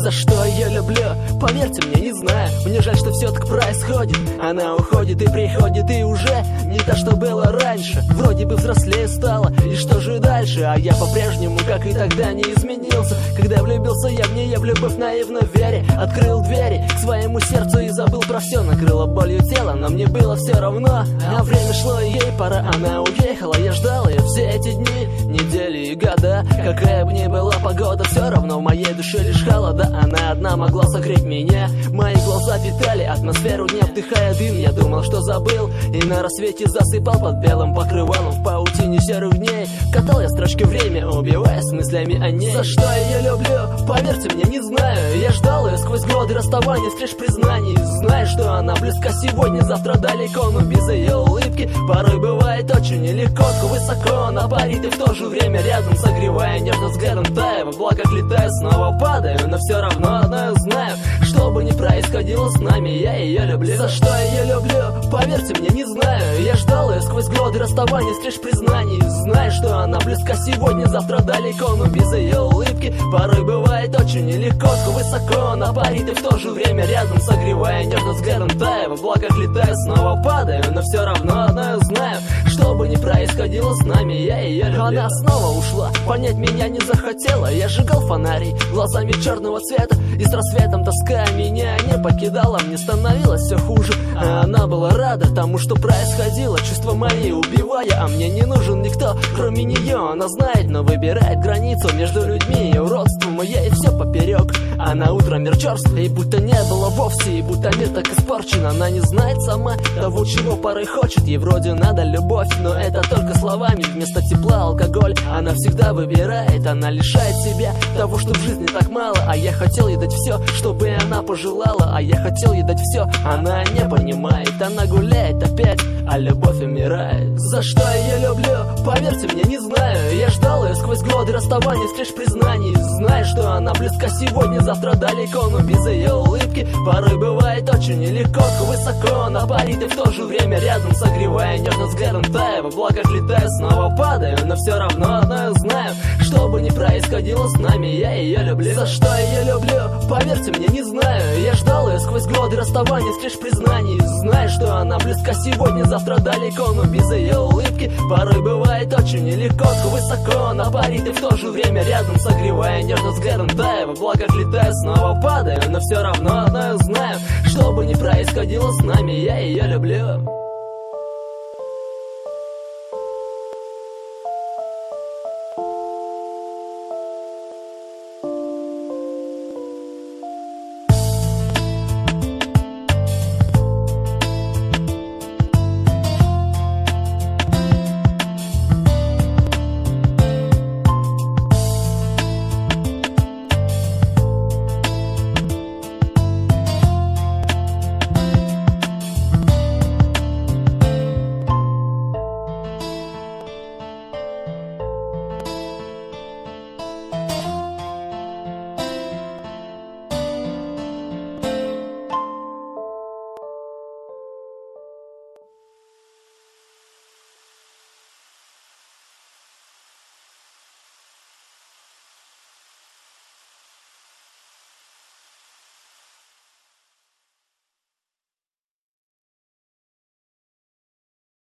За что ее люблю? Поверьте мне, не знаю. Мне жаль, что все так происходит. Она уходит и приходит, и уже не то, что было раньше. Вроде бы взрослее стала, и что же дальше? А я по-прежнему, как и тогда, не изменился. Когда влюбился я в нее, в любовь наивно вере, открыл двери к своему сердцу и забыл про все. Накрыло болью тело, но мне было все равно. А время шло, и ей пора, она уехала. Я ждал ее все эти дни, недели и года. Какая бы ни была погода, все равно в моей душе лишь холода. Она одна могла согреть меня. Мои глаза питали атмосферу дня, вдыхая дым. Я думал, что забыл, и на рассвете засыпал под белым покрывалом в паутине серых дней. Катал я строчки время, убиваясь мыслями о ней. За что я ее люблю? Поверьте мне, не знаю. Я ждал ее сквозь годы расставания, встреч признаний. Знаю, что она близка сегодня, завтра далеко, но без ее улыбки порой бывает очень нелегко. Высоко она парит и в то же время рядом, согревая нежно взглядом, тая в облаках летаю, снова падаю. Но все равно одно я знаю, что бы ни происходило с нами, я ее люблю. За что я ее люблю? Поверьте мне, не знаю. Я ждал ее сквозь годы расставания, встреч признаний. Знаю, что она близка сегодня, завтра далеко, но без ее улыбки порой бывает очень нелегко. Высоко она парит и в то же время рядом, согревая нежно взглядом, тая в облаках летаю, снова падаю. Но все равно одно я знаю, что бы ни происходило с нами, я ее люблю. Она снова ушла, понять меня не захотела. Я сжигал фонарей глазами черного цвета, и с рассветом тоска меня не покидала. Мне становилось все хуже, а она была рада тому, что происходило. Чувства мои убивая, а мне не нужен никто, кроме нее. Она знает, но выбирает границу между людьми и уродством. И ей все поперек, а на утро мир черствый, и будто не было вовсе, и будто мир так испорчен. Она не знает сама того, чего порой хочет. Ей вроде надо любовь, но это только словами. Вместо тепла алкоголь она всегда выбирает. Она лишает себя того, что в жизни так мало. А я хотел ей дать все, чтобы она пожелала. А я хотел ей дать все, она не понимает. Она гуляет опять, а любовь умирает. За что я ее люблю? Поверьте мне, не знаю. Я ждал ее сквозь годы расставания, встреч признаний. Знаю, что она близка сегодня, завтра далеко, но без ее улыбки порой бывает очень нелегко. Высоко она парит и в то же время рядом, согревая нежно взглядом, тая в облаках летаю, снова падаю. Но все равно одно я знаю, что бы ни происходило с нами, я ее люблю. За что я ее люблю? Поверьте мне, не знаю. Я ждал ее сквозь годы расставания, встреч признаний. Знаю, что она близка сегодня, завтра далеко, но без ее улыбки порой бывает очень нелегко. Высоко она парит и в то же время рядом, согревая нежно взглядом, тая в облаках летаю, снова падаю. Но все равно одно я знаю, что бы ни происходило с нами, я ее люблю.